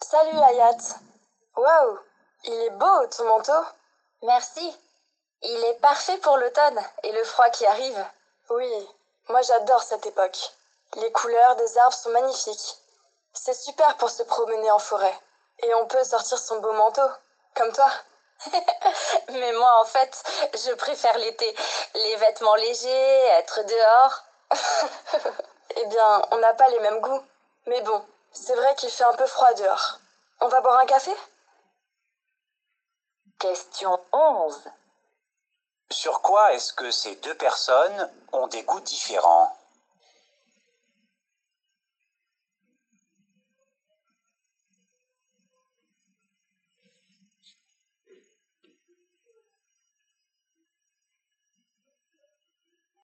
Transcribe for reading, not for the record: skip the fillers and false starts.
Salut Hayat. Waouh, il est beau ton manteau. Merci. Il est parfait pour l'automne et le froid qui arrive. Oui, moi j'adore cette époque. Les couleurs des arbres sont magnifiques. C'est super pour se promener en forêt. Et on peut sortir son beau manteau, comme toi. Mais moi, en fait, je préfère l'été. Les vêtements légers, être dehors. Eh bien, on n'a pas les mêmes goûts. Mais bon, c'est vrai qu'il fait un peu froid dehors. On va boire un café? Question 11. Sur quoi est-ce que ces deux personnes ont des goûts différents?